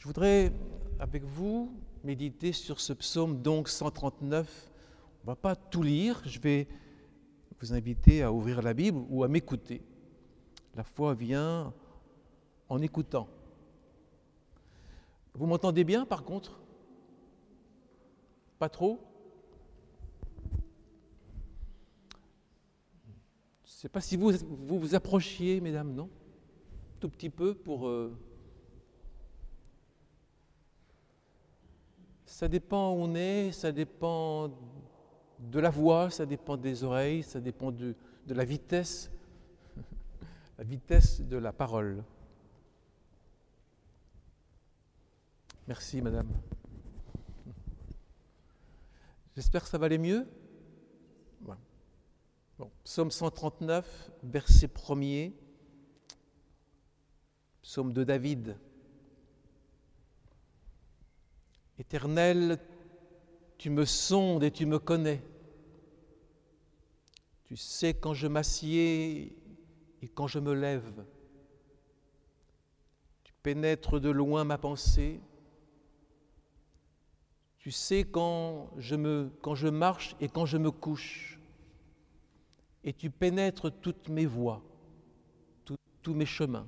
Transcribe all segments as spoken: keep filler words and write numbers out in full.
Je voudrais, avec vous, méditer sur ce psaume donc cent trente-neuf. On ne va pas tout lire, je vais vous inviter à ouvrir la Bible ou à m'écouter. La foi vient en écoutant. Vous m'entendez bien par contre? Pas trop? Je ne sais pas si vous, vous vous approchiez, mesdames, non? Tout petit peu pour... Euh... Ça dépend où on est, ça dépend de la voix, ça dépend des oreilles, ça dépend de, de la vitesse, la vitesse de la parole. Merci, madame. J'espère que ça va aller mieux. Bon. Bon. Psaume cent trente-neuf, verset premier. Psaume de David. Éternel, tu me sondes et tu me connais. Tu sais quand je m'assieds et quand je me lève. Tu pénètres de loin ma pensée. Tu sais quand je, me, quand je marche et quand je me couche. Et tu pénètres toutes mes voies, tout, tous mes chemins.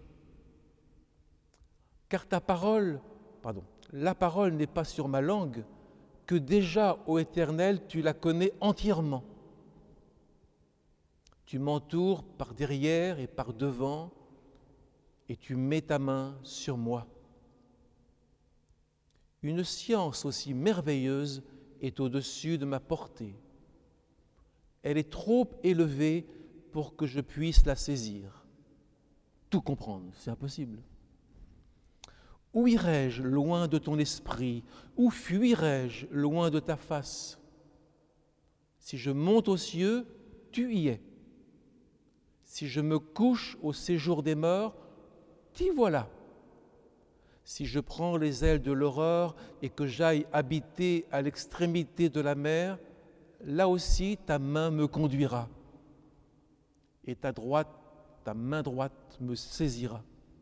Car ta parole, pardon, la parole n'est pas sur ma langue, que déjà, ô Éternel, tu la connais entièrement. Tu m'entoures par derrière et par devant, et tu mets ta main sur moi. Une science aussi merveilleuse est au-dessus de ma portée. Elle est trop élevée pour que je puisse la saisir. Tout comprendre, c'est impossible. Où irai-je loin de ton esprit? Où fuirai-je loin de ta face? Si je monte aux cieux, tu y es. Si je me couche au séjour des morts, t'y voilà. Si je prends les ailes de l'aurore et que j'aille habiter à l'extrémité de la mer, là aussi ta main me conduira et ta droite, ta main droite me saisira.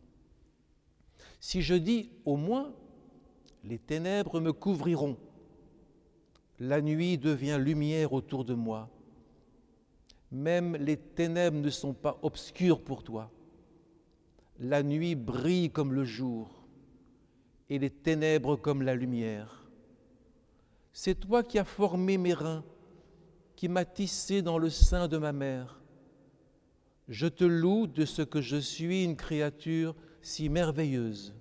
Si je dis au moins, les ténèbres me couvriront, la nuit devient lumière autour de moi. Même les ténèbres ne sont pas obscures pour toi. La nuit brille comme le jour et les ténèbres comme la lumière. C'est toi qui as formé mes reins, qui m'as tissé dans le sein de ma mère. Je te loue de ce que je suis une créature si merveilleuse.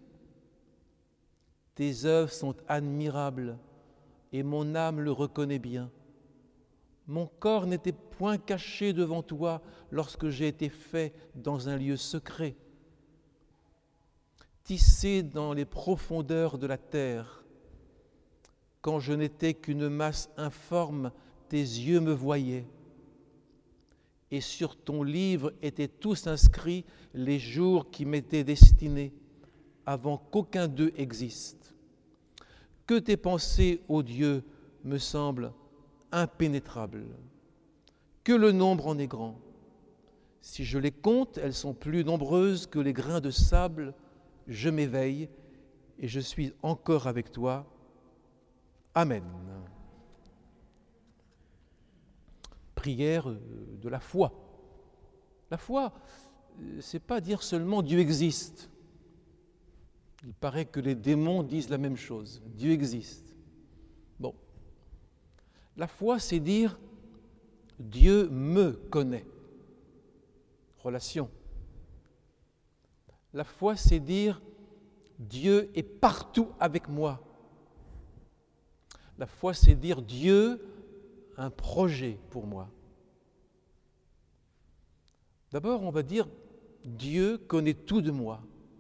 Tes œuvres sont admirables et mon âme le reconnaît bien. Mon corps n'était point caché devant toi lorsque j'ai été fait dans un lieu secret. Tissé dans les profondeurs de la terre, quand je n'étais qu'une masse informe, tes yeux me voyaient. Et sur ton livre étaient tous inscrits les jours qui m'étaient destinés, avant qu'aucun d'eux existe. Que tes pensées, ô Dieu, me semblent impénétrables. Que le nombre en est grand. Si je les compte, elles sont plus nombreuses que les grains de sable. Je m'éveille et je suis encore avec toi. Amen. Prière de la foi. La foi, c'est pas dire seulement Dieu existe. Il paraît que les démons disent la même chose. Dieu existe. Bon. La foi, c'est dire Dieu me connaît. Relation. La foi, c'est dire Dieu est partout avec moi. La foi, c'est dire Dieu a un projet pour moi. D'abord, on va dire Dieu connaît tout de moi.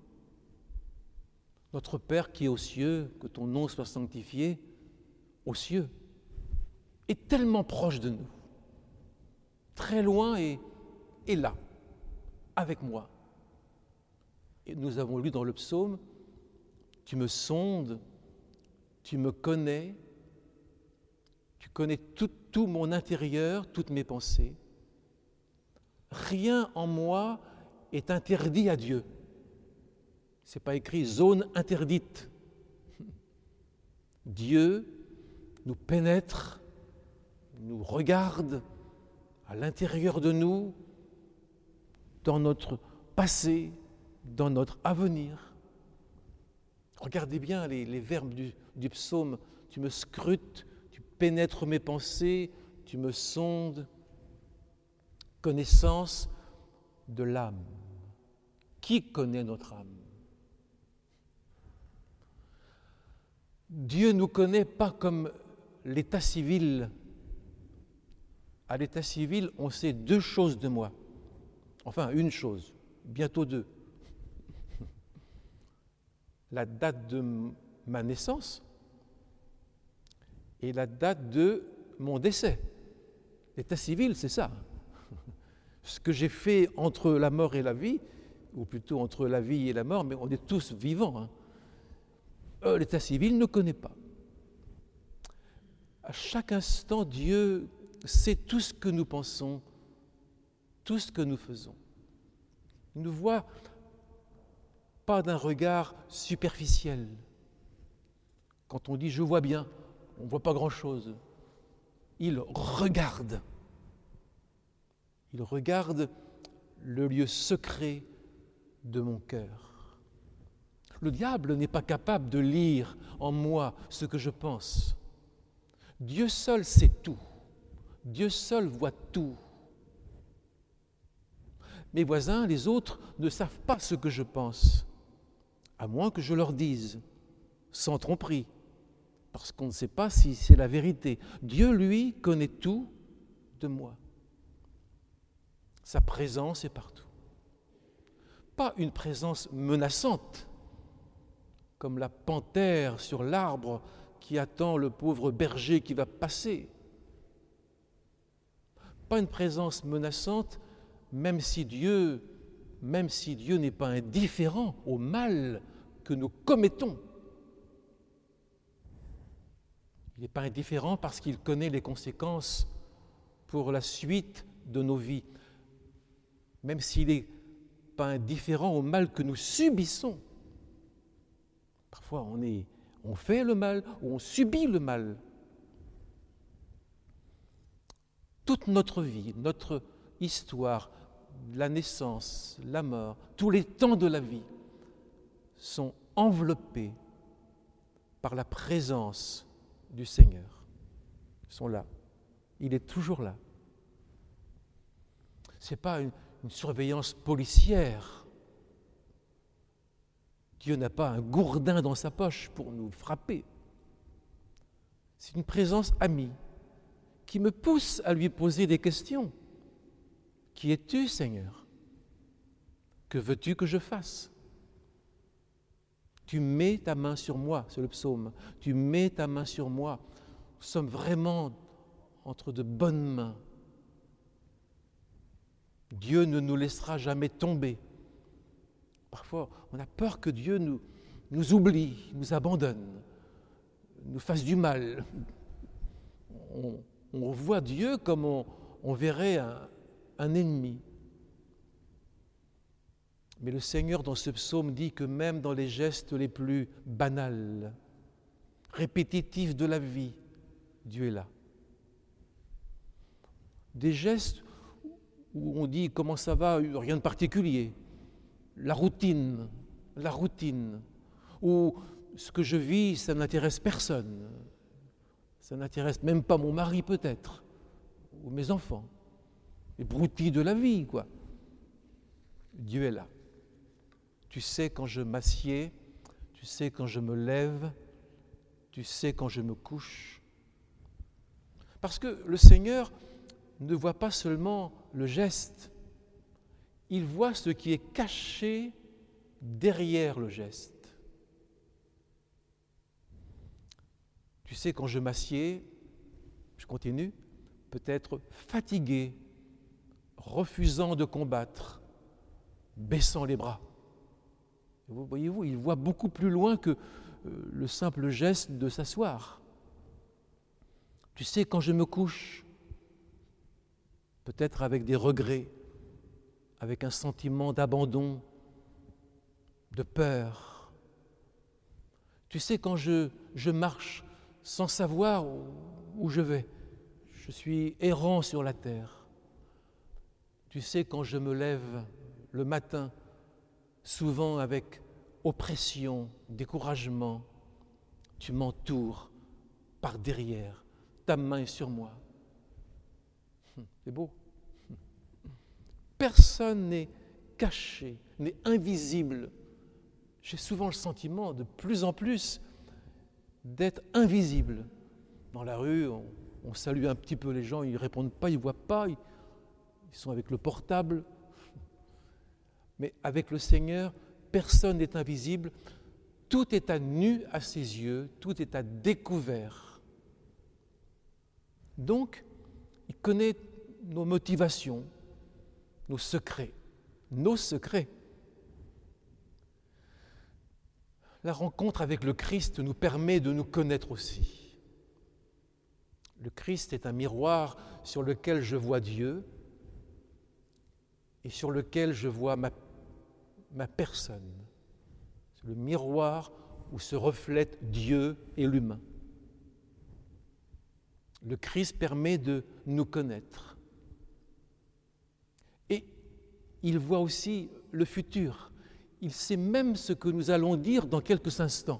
Notre Père qui est aux cieux, que ton nom soit sanctifié, aux cieux, est tellement proche de nous, très loin et, et là, avec moi. Et nous avons lu dans le psaume, tu me sondes, tu me connais, tu connais tout, tout mon intérieur, toutes mes pensées. Rien en moi est interdit à Dieu. Ce n'est pas écrit zone interdite. Dieu nous pénètre, nous regarde à l'intérieur de nous, dans notre passé, dans notre avenir. Regardez bien les, les verbes du, du psaume. Tu me scrutes, tu pénètres mes pensées, tu me sondes. Connaissance de l'âme. Qui connaît notre âme? Dieu ne nous connaît pas comme l'état civil. À l'état civil, on sait deux choses de moi. Enfin, une chose, bientôt deux. La date de ma naissance et la date de mon décès. L'état civil, c'est ça. Ce que j'ai fait entre la mort et la vie, ou plutôt entre la vie et la mort, mais on est tous vivants. Hein. Euh, l'état civil ne connaît pas. À chaque instant, Dieu sait tout ce que nous pensons, tout ce que nous faisons. Il ne voit pas d'un regard superficiel. Quand on dit « je vois bien », on ne voit pas grand-chose. Il regarde. Il regarde le lieu secret de mon cœur. Le diable n'est pas capable de lire en moi ce que je pense. Dieu seul sait tout. Dieu seul voit tout. Mes voisins, les autres, ne savent pas ce que je pense, à moins que je leur dise, sans tromperie, parce qu'on ne sait pas si c'est la vérité. Dieu, lui, connaît tout de moi. Sa présence est partout. Pas une présence menaçante, comme la panthère sur l'arbre qui attend le pauvre berger qui va passer. Pas une présence menaçante, même si Dieu, même si Dieu n'est pas indifférent au mal que nous commettons. Il n'est pas indifférent parce qu'il connaît les conséquences pour la suite de nos vies. Même s'il n'est pas indifférent au mal que nous subissons. Parfois, on, est, on fait le mal ou on subit le mal. Toute notre vie, notre histoire, la naissance, la mort, tous les temps de la vie sont enveloppés par la présence du Seigneur. Ils sont là. Il est toujours là. Ce n'est pas une, une surveillance policière. Dieu n'a pas un gourdin dans sa poche pour nous frapper. C'est une présence amie qui me pousse à lui poser des questions. Qui es-tu, Seigneur? Que veux-tu que je fasse? Tu mets ta main sur moi, c'est le psaume. Tu mets ta main sur moi. Nous sommes vraiment entre de bonnes mains. Dieu ne nous laissera jamais tomber. Parfois, on a peur que Dieu nous, nous oublie, nous abandonne, nous fasse du mal. On, on voit Dieu comme on, on verrait un, un ennemi. Mais le Seigneur, dans ce psaume, dit que même dans les gestes les plus banals, répétitifs de la vie, Dieu est là. Des gestes où on dit « comment ça va ?» rien de particulier. La routine, la routine. Ou ce que je vis, ça n'intéresse personne. Ça n'intéresse même pas mon mari peut-être, ou mes enfants. Les broutilles de la vie, quoi. Dieu est là. Tu sais quand je m'assieds, tu sais quand je me lève, tu sais quand je me couche. Parce que le Seigneur ne voit pas seulement le geste, il voit ce qui est caché derrière le geste. Tu sais quand je m'assieds, je continue, peut-être fatigué, refusant de combattre, baissant les bras. Vous voyez-vous, il voit beaucoup plus loin que euh, le simple geste de s'asseoir. Tu sais, quand je me couche, peut-être avec des regrets, avec un sentiment d'abandon, de peur. Tu sais, quand je, je marche sans savoir où, où je vais. Je suis errant sur la terre. Tu sais, quand je me lève le matin, souvent avec oppression, découragement, tu m'entoures par derrière, ta main est sur moi. C'est beau. Personne n'est caché, n'est invisible. J'ai souvent le sentiment, de plus en plus, d'être invisible. Dans la rue, on, on salue un petit peu les gens, ils ne répondent pas, ils ne voient pas, ils, ils sont avec le portable. Mais avec le Seigneur, personne n'est invisible. Tout est à nu à ses yeux, tout est à découvert. Donc, il connaît nos motivations, nos secrets, nos secrets. La rencontre avec le Christ nous permet de nous connaître aussi. Le Christ est un miroir sur lequel je vois Dieu et sur lequel je vois ma, ma personne. C'est le miroir où se reflètent Dieu et l'humain. Le Christ permet de nous connaître. Et il voit aussi le futur. Il sait même ce que nous allons dire dans quelques instants.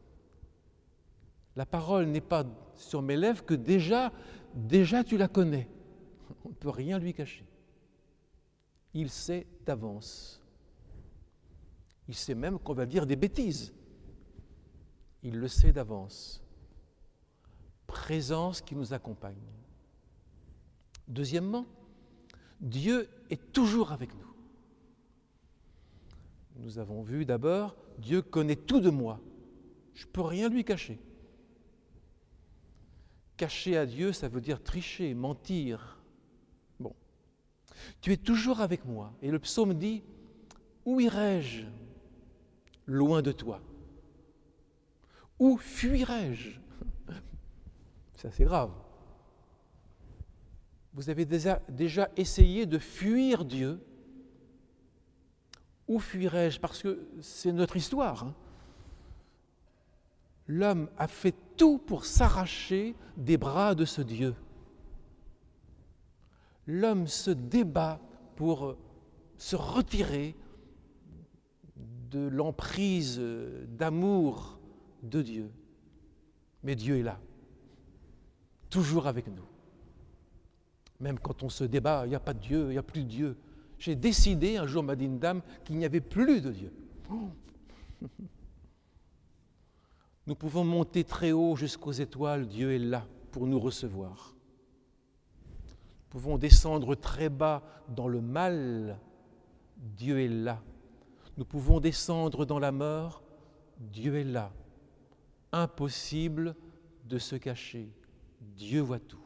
La parole n'est pas sur mes lèvres que déjà, déjà tu la connais. On ne peut rien lui cacher. Il sait d'avance. Il sait même qu'on va dire des bêtises. Il le sait d'avance. Présence qui nous accompagne. Deuxièmement, Dieu est toujours avec nous. Nous avons vu d'abord, Dieu connaît tout de moi. Je ne peux rien lui cacher. Cacher à Dieu, ça veut dire tricher, mentir. Bon. Tu es toujours avec moi. Et le psaume dit, où irai-je loin de toi? Où fuirai-je? C'est assez grave. Vous avez déjà, déjà essayé de fuir Dieu? Où fuirai-je? Parce que c'est notre histoire. Hein. L'homme a fait tout pour s'arracher des bras de ce Dieu. L'homme se débat pour se retirer de l'emprise d'amour de Dieu. Mais Dieu est là, toujours avec nous. Même quand on se débat, il n'y a pas de Dieu, il n'y a plus de Dieu. J'ai décidé, un jour m'a dit une dame, qu'il n'y avait plus de Dieu. Oh. Nous pouvons monter très haut jusqu'aux étoiles, Dieu est là pour nous recevoir. Nous pouvons descendre très bas dans le mal, Dieu est là. Nous pouvons descendre dans la mort, Dieu est là. Impossible de se cacher, Dieu voit tout.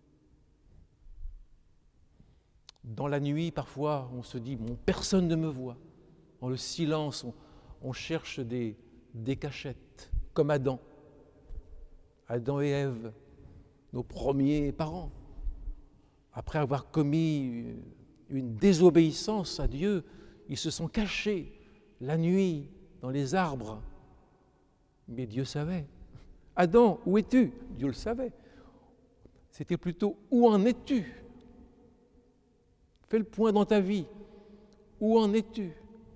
Dans la nuit, parfois, on se dit, bon, personne ne me voit. Dans le silence, on, on cherche des, des cachettes, comme Adam. Adam et Ève, nos premiers parents. Après avoir commis une désobéissance à Dieu, ils se sont cachés la nuit dans les arbres. Mais Dieu savait. Adam, où es-tu? Dieu le savait. C'était plutôt, où en es-tu? Fais le point dans ta vie. Où en es-tu?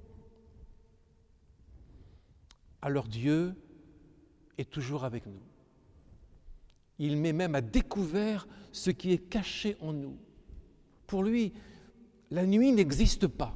Alors Dieu est toujours avec nous. Il met même à découvert ce qui est caché en nous. Pour lui, la nuit n'existe pas.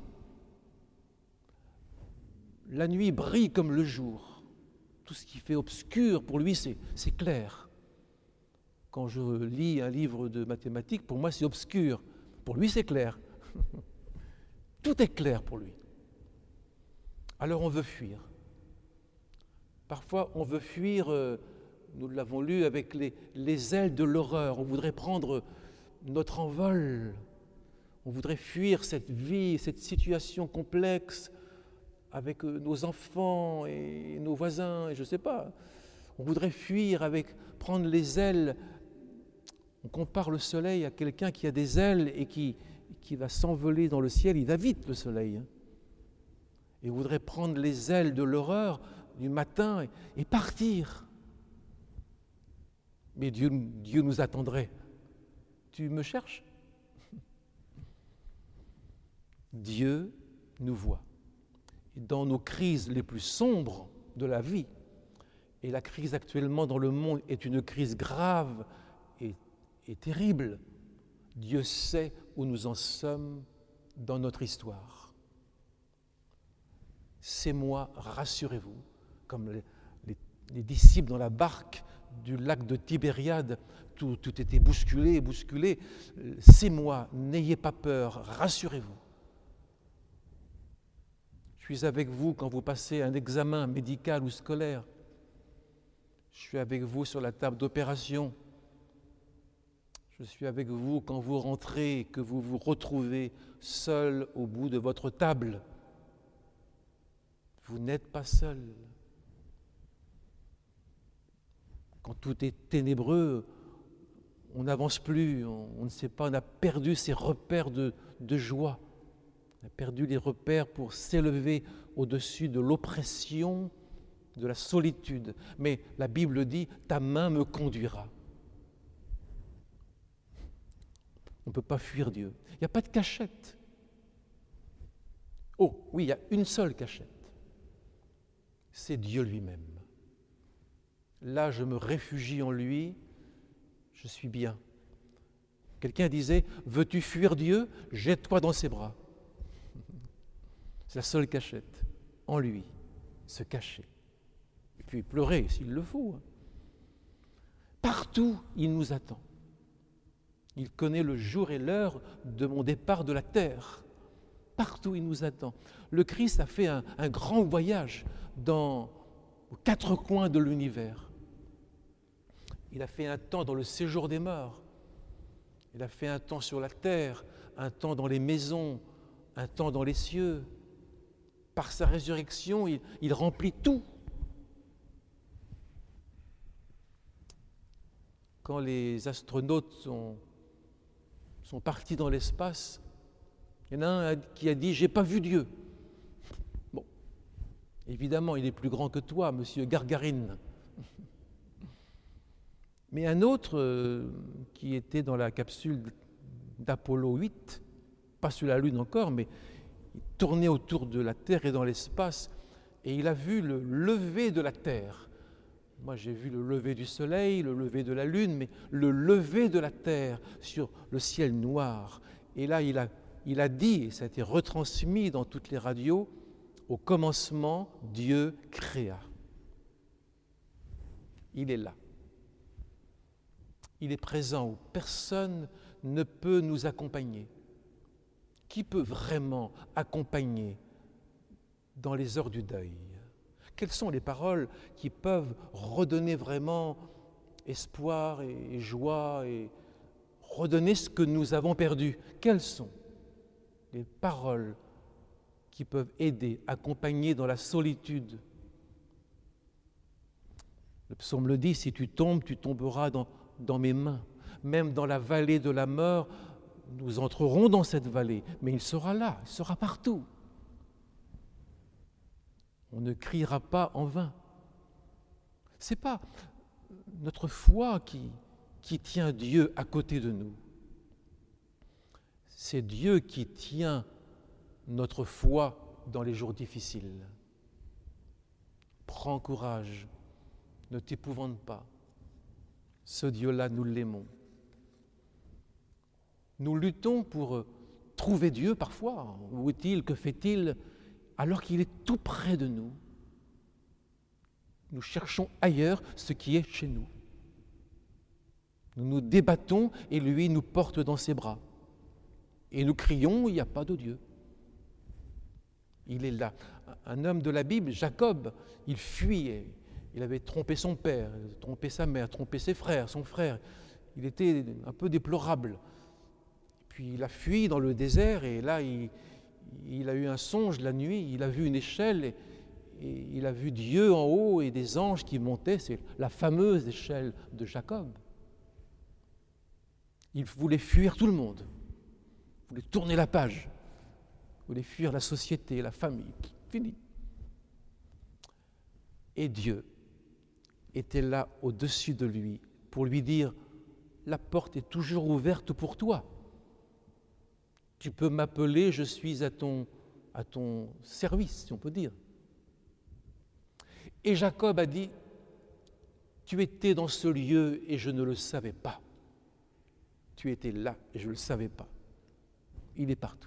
La nuit brille comme le jour. Tout ce qui fait obscur, pour lui, c'est, c'est clair. Quand je lis un livre de mathématiques, pour moi, c'est obscur. Pour lui, c'est clair. Tout est clair pour lui. Alors on veut fuir. Parfois, on veut fuir, euh, nous l'avons lu, avec les, les ailes de l'horreur. On voudrait prendre notre envol. On voudrait fuir cette vie, cette situation complexe avec euh, nos enfants et nos voisins, et je ne sais pas. On voudrait fuir avec, prendre les ailes. On compare le soleil à quelqu'un qui a des ailes et qui, qui va s'envoler dans le ciel. Il va vite, le soleil. Hein. Et on voudrait prendre les ailes de l'horreur du matin et, et partir. Mais Dieu, Dieu nous attendrait. Tu me cherches? Dieu nous voit. Et dans nos crises les plus sombres de la vie, et la crise actuellement dans le monde est une crise grave et, et terrible, Dieu sait où nous en sommes dans notre histoire. C'est moi, rassurez-vous, comme les, les, les disciples dans la barque du lac de Tibériade, tout, tout était bousculé, bousculé. C'est moi, n'ayez pas peur, rassurez-vous. Je suis avec vous quand vous passez un examen médical ou scolaire. Je suis avec vous sur la table d'opération. Je suis avec vous quand vous rentrez et que vous vous retrouvez seul au bout de votre table. Vous n'êtes pas seul. Quand tout est ténébreux, on n'avance plus, on, on ne sait pas, on a perdu ses repères de, de joie. On a perdu les repères pour s'élever au-dessus de l'oppression, de la solitude. Mais la Bible dit, ta main me conduira. On ne peut pas fuir Dieu. Il n'y a pas de cachette. Oh, oui, il y a une seule cachette. C'est Dieu lui-même. Là, je me réfugie en lui, je suis bien. Quelqu'un disait, veux-tu fuir Dieu? Jette-toi dans ses bras. C'est la seule cachette, en lui, se cacher. Et puis pleurer s'il le faut. Partout, il nous attend. Il connaît le jour et l'heure de mon départ de la terre. Partout, il nous attend. Le Christ a fait un, un grand voyage dans, aux quatre coins de l'univers. Il a fait un temps dans le séjour des morts. Il a fait un temps sur la terre, un temps dans les maisons, un temps dans les cieux. Par sa résurrection, il, il remplit tout. Quand les astronautes sont, sont partis dans l'espace, il y en a un qui a dit « j'ai pas vu Dieu ». Bon, évidemment, il est plus grand que toi, monsieur Gargarine. Mais un autre euh, qui était dans la capsule d'Apollo huit, pas sur la Lune encore, mais il tournait autour de la Terre et dans l'espace, et il a vu le lever de la Terre. Moi, j'ai vu le lever du Soleil, le lever de la Lune, mais le lever de la Terre sur le ciel noir. Et là, il a, il a dit, et ça a été retransmis dans toutes les radios, au commencement, Dieu créa. Il est là. Il est présent où personne ne peut nous accompagner. Qui peut vraiment accompagner dans les heures du deuil? Quelles sont les paroles qui peuvent redonner vraiment espoir et joie et redonner ce que nous avons perdu? Quelles sont les paroles qui peuvent aider, accompagner dans la solitude? Le psaume le dit, si tu tombes, tu tomberas dans dans mes mains. Même dans la vallée de la mort, nous entrerons dans cette vallée, mais il sera là, il sera partout. On ne criera pas en vain. Ce n'est pas notre foi qui, qui tient Dieu à côté de nous. C'est Dieu qui tient notre foi dans les jours difficiles. Prends courage, ne t'épouvante pas. Ce Dieu-là, nous l'aimons. Nous luttons pour trouver Dieu parfois. Où est-il? Que fait-il? Alors qu'il est tout près de nous. Nous cherchons ailleurs ce qui est chez nous. Nous nous débattons et lui nous porte dans ses bras. Et nous crions, il n'y a pas de Dieu. Il est là. Un homme de la Bible, Jacob, il fuyait. Il avait trompé son père, trompé sa mère, trompé ses frères, son frère. Il était un peu déplorable. Puis il a fui dans le désert et là, il, il a eu un songe la nuit. Il a vu une échelle et, et il a vu Dieu en haut et des anges qui montaient. C'est la fameuse échelle de Jacob. Il voulait fuir tout le monde. Il voulait tourner la page. Il voulait fuir la société, la famille. Fini. Et Dieu était là au-dessus de lui, pour lui dire « La porte est toujours ouverte pour toi. Tu peux m'appeler, je suis à ton, à ton service, si on peut dire. » Et Jacob a dit « Tu étais dans ce lieu et je ne le savais pas. Tu étais là et je ne le savais pas. » Il est partout.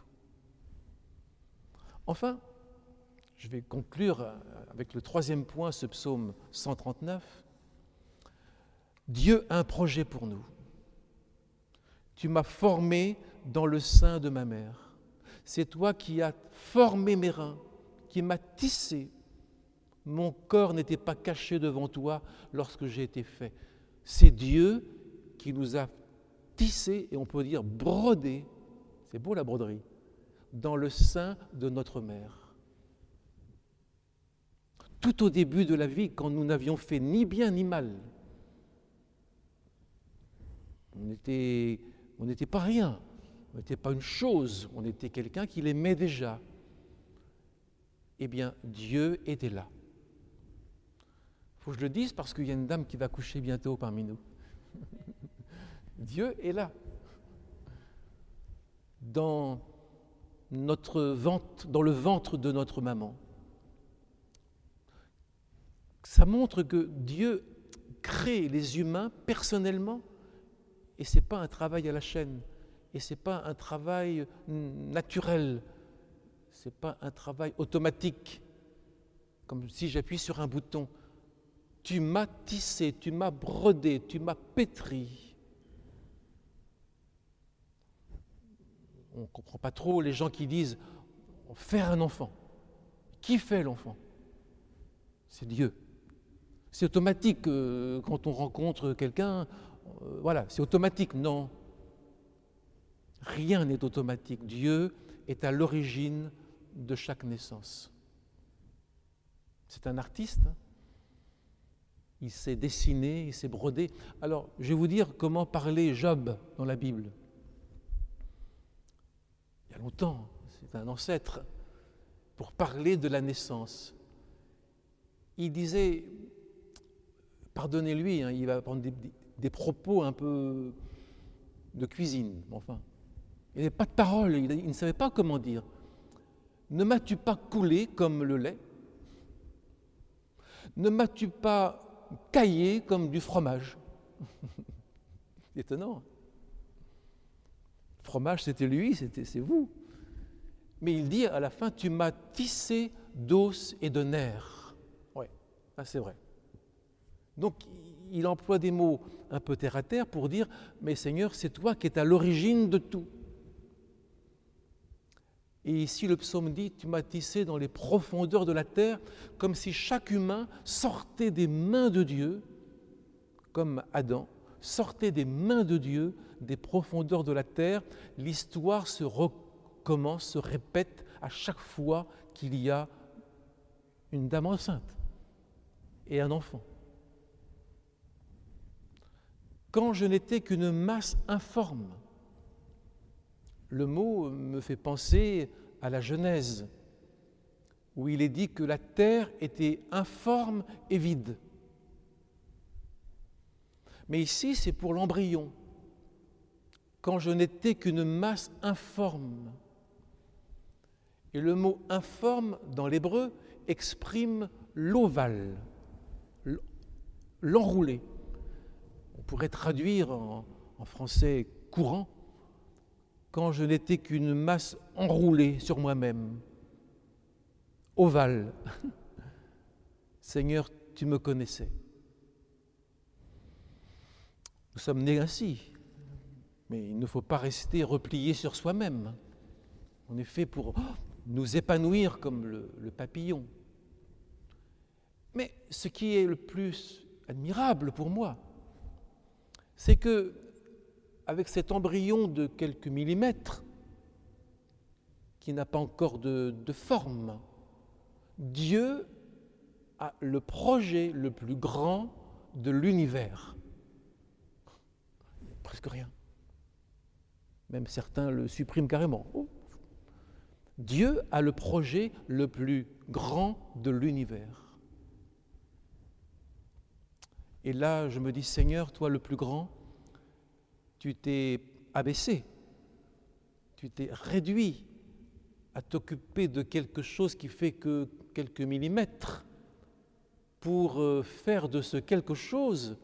Enfin, je vais conclure avec le troisième point, ce psaume cent trente-neuf. Dieu a un projet pour nous. Tu m'as formé dans le sein de ma mère. C'est toi qui as formé mes reins, qui m'as tissé. Mon corps n'était pas caché devant toi lorsque j'ai été fait. C'est Dieu qui nous a tissé, et on peut dire brodé, c'est beau la broderie, dans le sein de notre mère. Tout au début de la vie, quand nous n'avions fait ni bien ni mal, on était, on n'était pas rien, on n'était pas une chose, on était quelqu'un qui l'aimait déjà. Eh bien, Dieu était là. Il faut que je le dise parce qu'il y a une dame qui va coucher bientôt parmi nous. Dieu est là. Dans notre ventre, dans le ventre de notre maman. Ça montre que Dieu crée les humains personnellement, et ce n'est pas un travail à la chaîne, et ce n'est pas un travail naturel, ce n'est pas un travail automatique, comme si j'appuie sur un bouton. Tu m'as tissé, tu m'as brodé, tu m'as pétri. On ne comprend pas trop les gens qui disent « faire un enfant ». Qui fait l'enfant ? C'est Dieu. C'est automatique euh, quand on rencontre quelqu'un, euh, voilà, c'est automatique. Non. Rien n'est automatique. Dieu est à l'origine de chaque naissance. C'est un artiste, hein. Il s'est dessiné, il s'est brodé. Alors, je vais vous dire comment parlait Job dans la Bible. Il y a longtemps, c'est un ancêtre, pour parler de la naissance. Il disait, pardonnez-lui, hein, il va prendre des, des, des propos un peu de cuisine, enfin. Il n'avait pas de parole, il, il ne savait pas comment dire. Ne m'as-tu pas coulé comme le lait ? Ne m'as-tu pas caillé comme du fromage ? C'est étonnant. Le fromage, c'était lui, c'était, c'est vous. Mais il dit à la fin, tu m'as tissé d'os et de nerfs. Oui, c'est vrai. Donc, il emploie des mots un peu terre à terre pour dire, mais Seigneur, c'est toi qui es à l'origine de tout. Et ici, le psaume dit, tu m'as tissé dans les profondeurs de la terre, comme si chaque humain sortait des mains de Dieu, comme Adam, sortait des mains de Dieu, des profondeurs de la terre. L'histoire se recommence, se répète à chaque fois qu'il y a une dame enceinte et un enfant. Quand je n'étais qu'une masse informe, le mot me fait penser à la Genèse, où il est dit que la terre était informe et vide. Mais ici, c'est pour l'embryon. Quand je n'étais qu'une masse informe. Et le mot informe, dans l'hébreu, exprime l'ovale, l'enroulé. On pourrait traduire en, en français courant, quand je n'étais qu'une masse enroulée sur moi-même, ovale. Seigneur, tu me connaissais. Nous sommes nés ainsi, mais il ne faut pas rester replié sur soi-même. On est fait pour nous épanouir comme le, le papillon. Mais ce qui est le plus admirable pour moi, c'est que avec cet embryon de quelques millimètres, qui n'a pas encore de, de forme, Dieu a le projet le plus grand de l'univers. Presque rien. Même certains le suppriment carrément. Oh. Dieu a le projet le plus grand de l'univers. Et là, je me dis, Seigneur, toi le plus grand, tu t'es abaissé, tu t'es réduit à t'occuper de quelque chose qui fait que quelques millimètres pour faire de ce quelque chose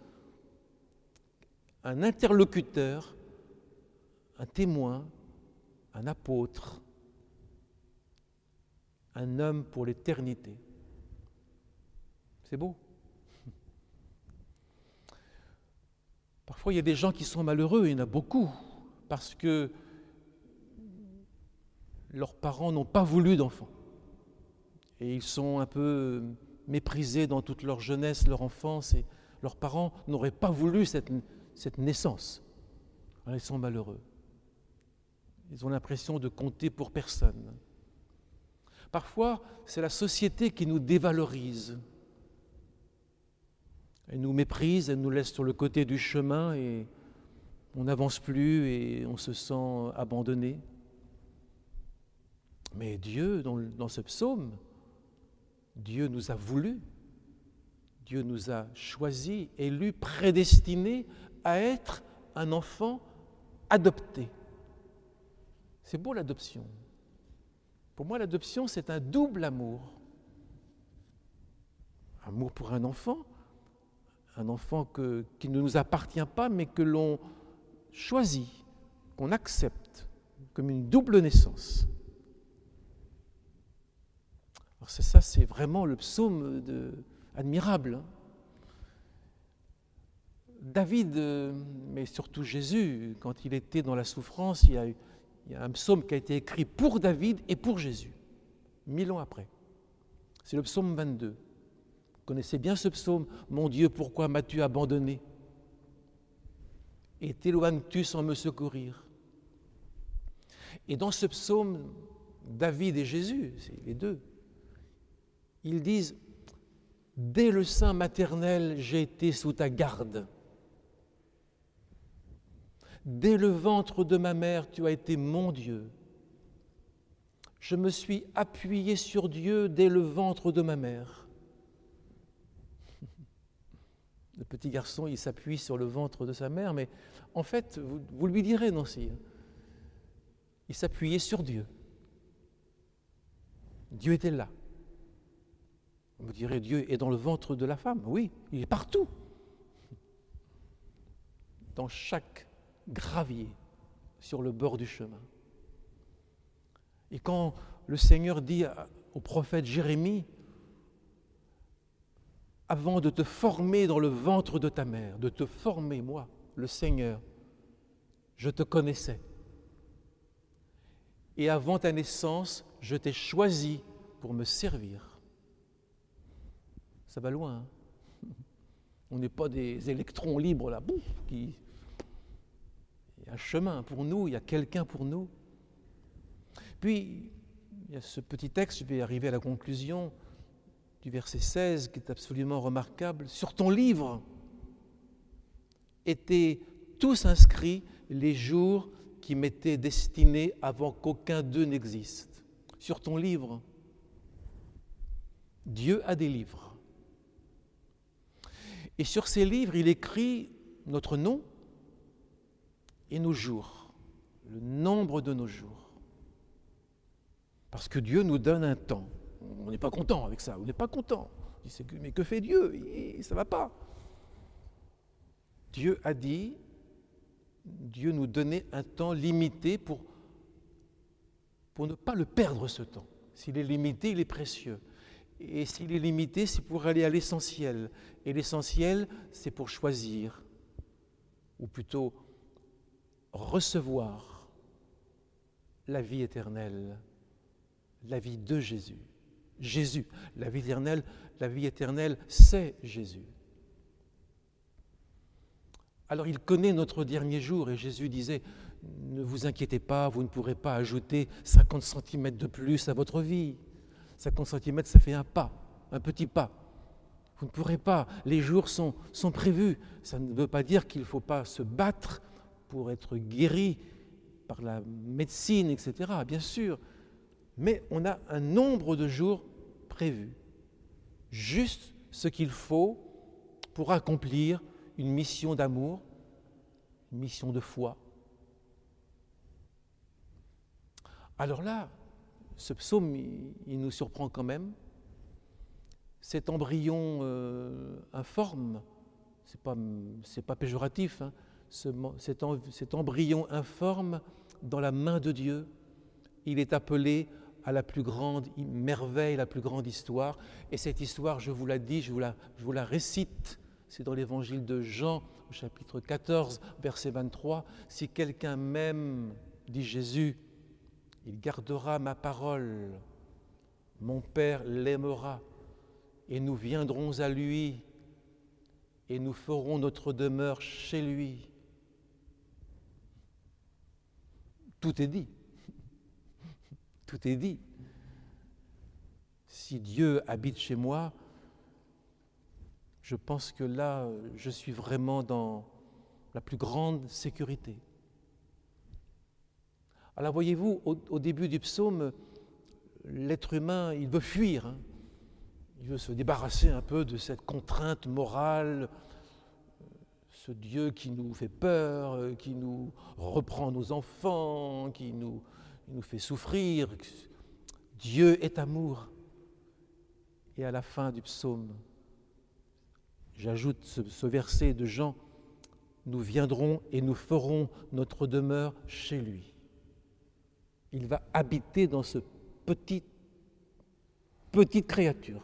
un interlocuteur, un témoin, un apôtre, un homme pour l'éternité. C'est beau. Parfois, il y a des gens qui sont malheureux, il y en a beaucoup, parce que leurs parents n'ont pas voulu d'enfants. Et ils sont un peu méprisés dans toute leur jeunesse, leur enfance, et leurs parents n'auraient pas voulu cette, cette naissance. Alors, ils sont malheureux. Ils ont l'impression de compter pour personne. Parfois, c'est la société qui nous dévalorise. Elle nous méprise, elle nous laisse sur le côté du chemin et on n'avance plus et on se sent abandonné. Mais Dieu, dans, dans ce psaume, Dieu nous a voulu, Dieu nous a choisis, élus, prédestinés à être un enfant adopté. C'est beau l'adoption. Pour moi, l'adoption, c'est un double amour. Amour pour un enfant, un enfant que, qui ne nous appartient pas, mais que l'on choisit, qu'on accepte comme une double naissance. Alors c'est ça, c'est vraiment le psaume de, admirable. Hein. David, mais surtout Jésus, quand il était dans la souffrance, il y a, il y a un psaume qui a été écrit pour David et pour Jésus, mille ans après. C'est le psaume vingt-deux. Vous connaissez bien ce psaume, « Mon Dieu, pourquoi m'as-tu abandonné? Et t'éloignes-tu sans me secourir ?» Et dans ce psaume, David et Jésus, c'est les deux, ils disent « Dès le sein maternel, j'ai été sous ta garde. Dès le ventre de ma mère, tu as été mon Dieu. Je me suis appuyé sur Dieu dès le ventre de ma mère. » Le petit garçon, il s'appuie sur le ventre de sa mère, mais en fait, vous, vous lui direz, Nancy, il s'appuyait sur Dieu. Dieu était là. Vous direz, Dieu est dans le ventre de la femme. Oui, il est partout. Dans chaque gravier sur le bord du chemin. Et quand le Seigneur dit au prophète Jérémie, avant de te former dans le ventre de ta mère, de te former, moi, le Seigneur, je te connaissais. Et avant ta naissance, je t'ai choisi pour me servir. Ça va loin. Hein? On n'est pas des électrons libres là, bouf, qui... il y a un chemin pour nous, il y a quelqu'un pour nous. Puis, il y a ce petit texte, je vais arriver à la conclusion, du verset seize, qui est absolument remarquable. Sur ton livre étaient tous inscrits les jours qui m'étaient destinés avant qu'aucun d'eux n'existe. Sur ton livre, Dieu a des livres. Et sur ces livres, il écrit notre nom et nos jours, le nombre de nos jours. Parce que Dieu nous donne un temps. On n'est pas content avec ça, on n'est pas content. Mais que fait Dieu? Ça ne va pas. Dieu a dit, Dieu nous donnait un temps limité pour, pour ne pas le perdre, ce temps. S'il est limité, il est précieux. Et s'il est limité, c'est pour aller à l'essentiel. Et l'essentiel, c'est pour choisir, ou plutôt recevoir la vie éternelle, la vie de Jésus. Jésus, la vie éternelle, la vie éternelle, c'est Jésus. Alors il connaît notre dernier jour et Jésus disait, ne vous inquiétez pas, vous ne pourrez pas ajouter cinquante centimètres de plus à votre vie. cinquante centimètres, ça fait un pas, un petit pas. Vous ne pourrez pas, les jours sont, sont prévus. Ça ne veut pas dire qu'il ne faut pas se battre pour être guéri par la médecine, et cetera, bien sûr. Mais on a un nombre de jours prévus, juste ce qu'il faut pour accomplir une mission d'amour, une mission de foi. Alors là, ce psaume, il, il nous surprend quand même. Cet embryon euh, informe, c'est pas, c'est pas péjoratif, hein, ce, cet, cet embryon informe dans la main de Dieu, il est appelé à la plus grande merveille, la plus grande histoire. Et cette histoire, je vous la dis, je vous la, je vous la récite, c'est dans l'évangile de Jean, au chapitre quatorze, verset vingt-trois. Si quelqu'un m'aime, dit Jésus, il gardera ma parole, mon Père l'aimera, et nous viendrons à lui, et nous ferons notre demeure chez lui. Tout est dit. Tout est dit. Si Dieu habite chez moi, je pense que là, je suis vraiment dans la plus grande sécurité. Alors voyez-vous, au, au début du psaume, l'être humain, il veut fuir. Hein. Il veut se débarrasser un peu de cette contrainte morale, ce Dieu qui nous fait peur, qui nous reprend nos enfants, qui nous, qui nous fait souffrir. Dieu est amour. Et à la fin du psaume, j'ajoute ce, ce verset de Jean, nous viendrons et nous ferons notre demeure chez lui. Il va habiter dans ce petit, petite créature.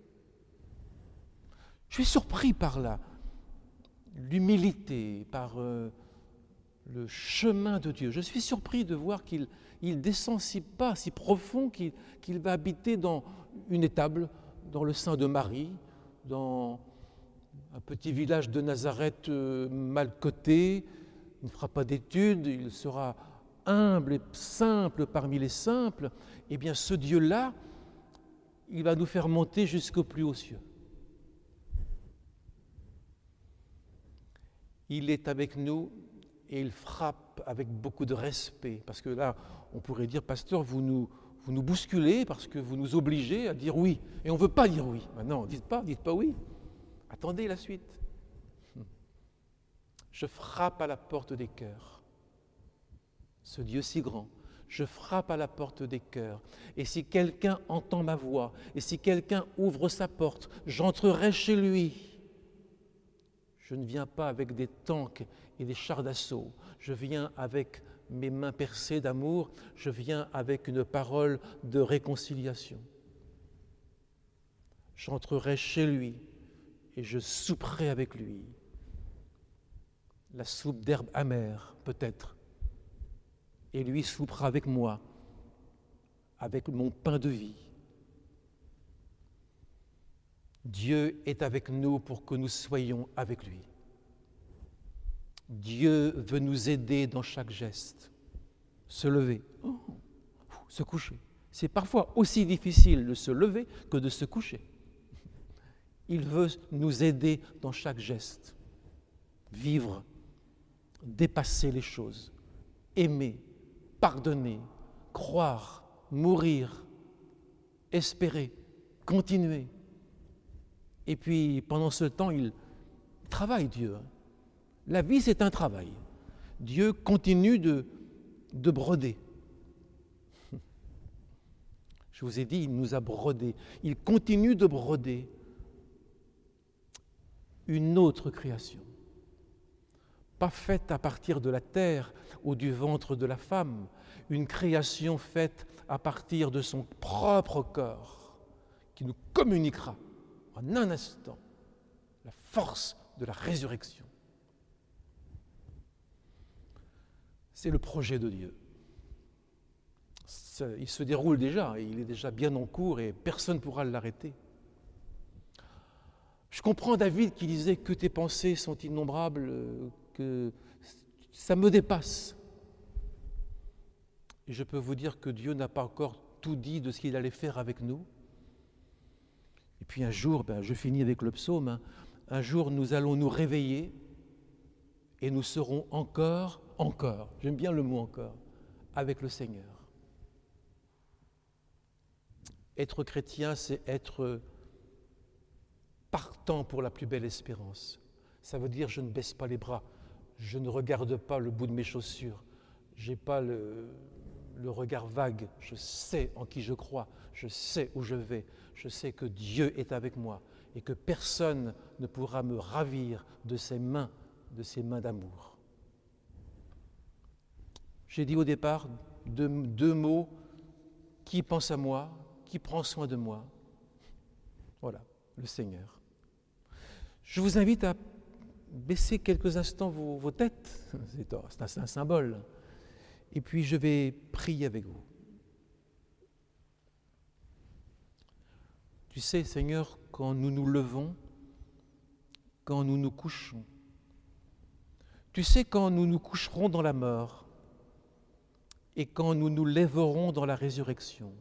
Je suis surpris par la, l'humilité, par euh, le chemin de Dieu. Je suis surpris de voir qu'il il descend si bas, si profond, qu'il, qu'il va habiter dans une étable, dans le sein de Marie, dans un petit village de Nazareth euh, mal coté. Il ne fera pas d'études, il sera humble et simple parmi les simples. Eh bien, ce Dieu-là, il va nous faire monter jusqu'aux plus hauts cieux. Il est avec nous et il frappe avec beaucoup de respect. Parce que là, on pourrait dire, pasteur, vous nous, vous nous bousculez parce que vous nous obligez à dire oui. Et on ne veut pas dire oui. Ben non, dites pas, dites pas oui. Attendez la suite. Je frappe à la porte des cœurs. Ce Dieu si grand, je frappe à la porte des cœurs. Et si quelqu'un entend ma voix, et si quelqu'un ouvre sa porte, j'entrerai chez lui. Je ne viens pas avec des tanks et des chars d'assaut. Je viens avec mes mains percées d'amour. Je viens avec une parole de réconciliation. J'entrerai chez lui et je souperai avec lui. La soupe d'herbe amère, peut-être. Et lui soupera avec moi, avec mon pain de vie. Dieu est avec nous pour que nous soyons avec lui. Dieu veut nous aider dans chaque geste. Se lever, oh, se coucher. C'est parfois aussi difficile de se lever que de se coucher. Il veut nous aider dans chaque geste. Vivre, dépasser les choses, aimer, pardonner, croire, mourir, espérer, continuer. Et puis, pendant ce temps, il travaille, Dieu. La vie, c'est un travail. Dieu continue de, de broder. Je vous ai dit, il nous a brodé. Il continue de broder une autre création. Pas faite à partir de la terre ou du ventre de la femme, une création faite à partir de son propre corps, qui nous communiquera en un instant la force de la résurrection. C'est le projet de Dieu. Il se déroule déjà, il est déjà bien en cours et personne ne pourra l'arrêter. Je comprends David qui disait que tes pensées sont innombrables, que ça me dépasse. Et je peux vous dire que Dieu n'a pas encore tout dit de ce qu'il allait faire avec nous. Et puis un jour, ben, je finis avec le psaume, hein, un jour nous allons nous réveiller et nous serons encore, encore, j'aime bien le mot encore, avec le Seigneur. Être chrétien, c'est être partant pour la plus belle espérance. Ça veut dire je ne baisse pas les bras, je ne regarde pas le bout de mes chaussures, je n'ai pas le, le regard vague, je sais en qui je crois, je sais où je vais, je sais que Dieu est avec moi et que personne ne pourra me ravir de ses mains, de ses mains d'amour. J'ai dit au départ deux, deux mots, qui pense à moi, qui prend soin de moi. Voilà, le Seigneur. Je vous invite à baisser quelques instants vos, vos têtes, c'est, c'est un symbole, et puis je vais prier avec vous. Tu sais, Seigneur, quand nous nous levons, quand nous nous couchons, tu sais quand nous nous coucherons dans la mort et quand nous nous lèverons dans la résurrection.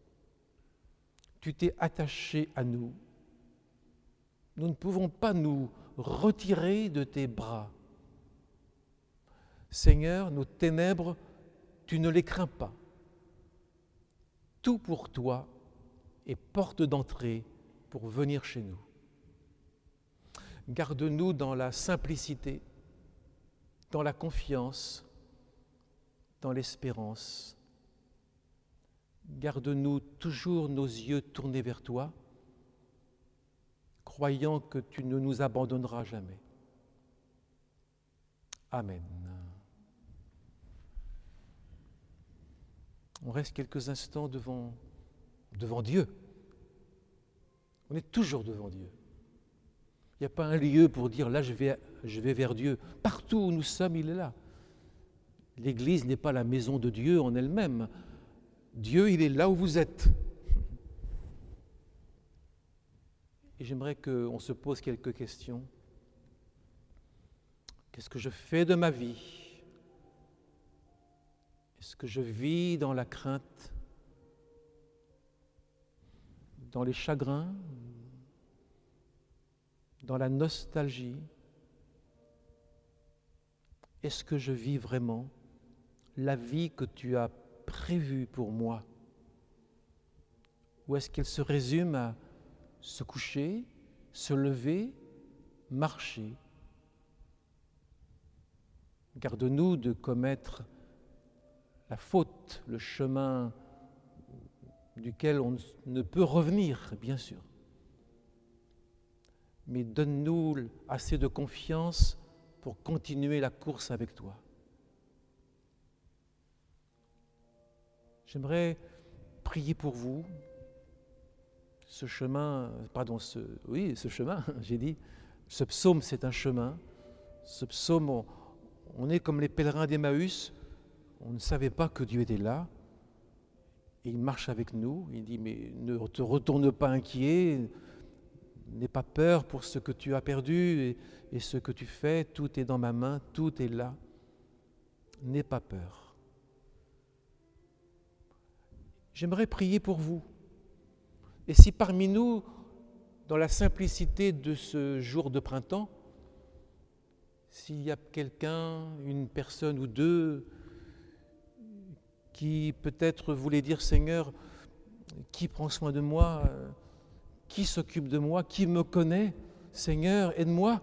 Tu t'es attaché à nous. Nous ne pouvons pas nous retirer de tes bras. Seigneur, nos ténèbres, tu ne les crains pas. Tout pour toi est porte d'entrée pour venir chez nous. Garde-nous dans la simplicité, dans la confiance, dans l'espérance. Garde-nous toujours nos yeux tournés vers toi, croyant que tu ne nous abandonneras jamais. Amen. On reste quelques instants devant, devant Dieu. On est toujours devant Dieu. Il n'y a pas un lieu pour dire là je vais, je vais vers Dieu. Partout où nous sommes, il est là. L'Église n'est pas la maison de Dieu en elle-même. Dieu, il est là où vous êtes. Et j'aimerais qu'on se pose quelques questions. Qu'est-ce que je fais de ma vie? Est-ce que je vis dans la crainte, dans les chagrins, dans la nostalgie? Est-ce que je vis vraiment la vie que tu as prévue pour moi? Ou est-ce qu'elle se résume à se coucher, se lever, marcher? Garde-nous de commettre la faute, le chemin duquel on ne peut revenir, bien sûr. Mais donne-nous assez de confiance pour continuer la course avec toi. J'aimerais prier pour vous. Ce chemin, pardon, ce, oui, ce chemin, j'ai dit, ce psaume, c'est un chemin. Ce psaume, on, on est comme les pèlerins d'Emmaüs. On ne savait pas que Dieu était là. Et il marche avec nous. Il dit, mais ne te retourne pas inquiet. N'aie pas peur pour ce que tu as perdu et, et ce que tu fais. Tout est dans ma main, tout est là. N'aie pas peur. J'aimerais prier pour vous. Et si parmi nous, dans la simplicité de ce jour de printemps, s'il y a quelqu'un, une personne ou deux, qui peut-être voulait dire, Seigneur, qui prend soin de moi, qui s'occupe de moi, qui me connaît, Seigneur, aide-moi.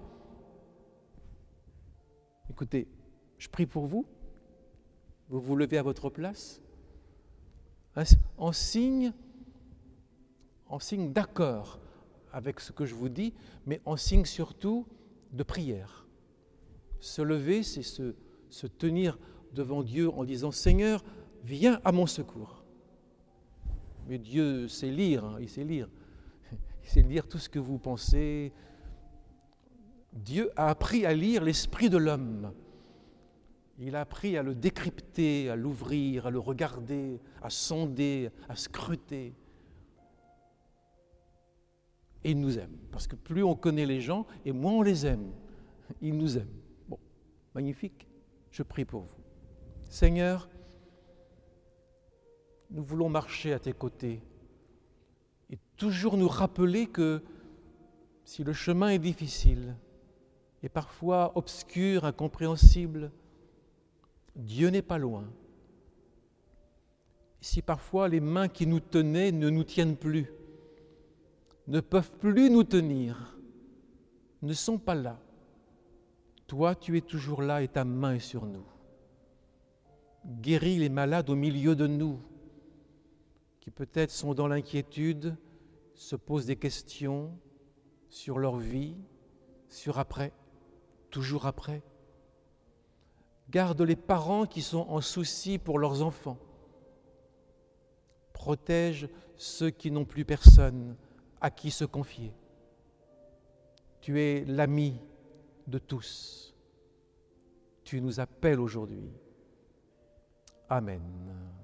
Écoutez, je prie pour vous, vous vous levez à votre place, en signe, en signe d'accord avec ce que je vous dis, mais en signe surtout de prière. Se lever, c'est se, se tenir devant Dieu en disant, Seigneur, viens à mon secours. Mais Dieu sait lire, hein, il sait lire. Il sait lire tout ce que vous pensez. Dieu a appris à lire l'esprit de l'homme. Il a appris à le décrypter, à l'ouvrir, à le regarder, à sonder, à scruter. Et il nous aime. Parce que plus on connaît les gens, et moins on les aime. Il nous aime. Bon, magnifique. Je prie pour vous. Seigneur, nous voulons marcher à tes côtés et toujours nous rappeler que si le chemin est difficile et parfois obscur, incompréhensible, Dieu n'est pas loin. Si parfois les mains qui nous tenaient ne nous tiennent plus, ne peuvent plus nous tenir, ne sont pas là. Toi, tu es toujours là et ta main est sur nous. Guéris les malades au milieu de nous, qui peut-être sont dans l'inquiétude, se posent des questions sur leur vie, sur après, toujours après. Garde les parents qui sont en souci pour leurs enfants. Protège ceux qui n'ont plus personne à qui se confier. Tu es l'ami de tous. Tu nous appelles aujourd'hui. Amen.